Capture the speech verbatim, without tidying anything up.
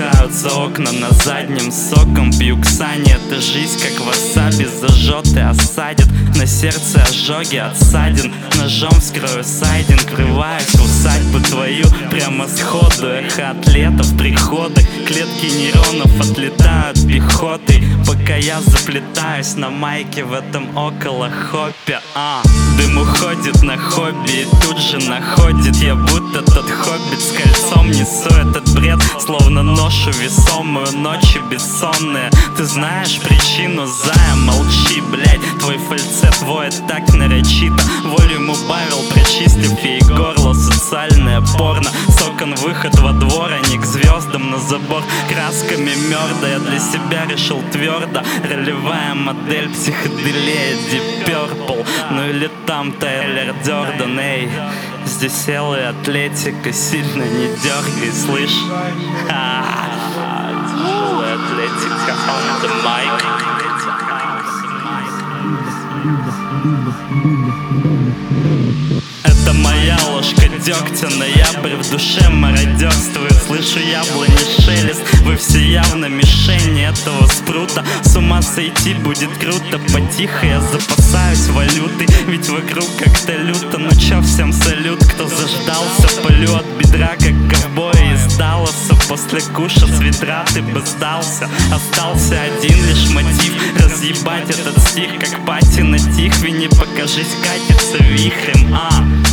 Опускаются окна на заднем, соком пью ксани. Эта жизнь как васаби зажжет и осадит. На сердце ожоги от ссадин. Ножом вскрою сайдинг, врываюсь в усадьбу твою прямо сходу. Эхо атлетов, приходы, клетки нейронов отлетают пехотой. Пока я заплетаюсь на майке в этом около хоппе. а. Дым уходит на хобби и тут же находит. Я будто тот хоббит с кольцом, несу этот бред, словно ношу весомую, ночи бессонные. Ты знаешь причину, зая, молчи, блять. Твой фальцет воет так нарочито. Волюм убавил, прочистив ей горло. Социальное порно, с окон выход во двор, а не к звездам на забор. Красками мёрда я для себя решил твердо. Ролевая модель психоделия Deep Purple. Ну или там Тайлер Дёрден, эй. Здесь села и атлетика, сильно не дергай, слышь. Тяжелая атлетика on the mic. Это моя ложка дегтя, ноябрь в душе мародерствует. Слышу яблони шелест, вы все явно мишени этого спрута. С ума сойти будет круто, потихо я запасаюсь валютой. Ведь вокруг как-то люто, ну чё, всем салют, кто заждался. Палю от бедра, как ковбой из Далласа. После куша с ведра ты бы сдался. Остался один лишь мотив — разъебать этот стих, как пати на тихвине. Покажись, катится вихрем, а